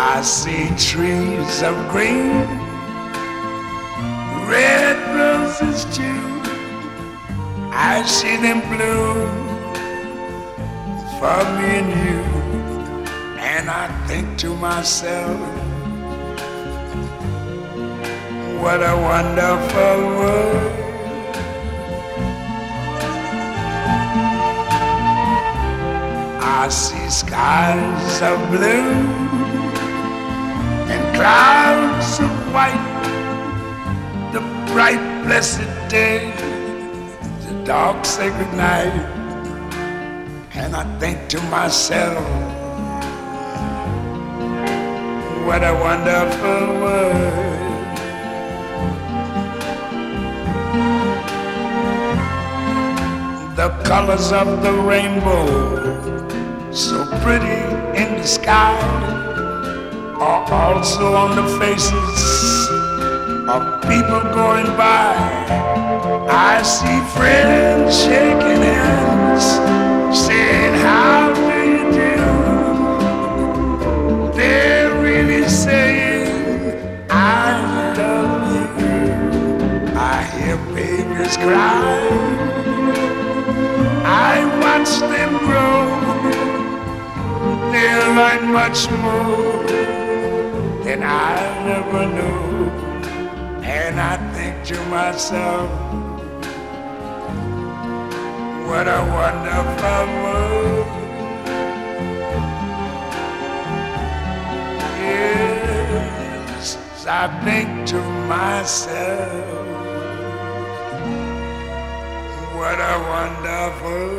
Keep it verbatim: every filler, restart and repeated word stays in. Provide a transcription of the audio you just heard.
I see trees of green, red roses too. I see them bloom for me and you. And I think to myself, what a wonderful world. I see skies of blue and clouds of white, the bright blessed day, the dark sacred night. And I think to myself, what a wonderful world. The colors of the rainbow, so pretty in the sky, are also on the faces of people going by. I see friends shaking hands, saying, how do you do? They're really saying, I love you. I hear babies cry, I watch them grow. They'll learn much more than I never knew. And I think to myself, what a wonderful world. Yes, I think to myself, what a wonderful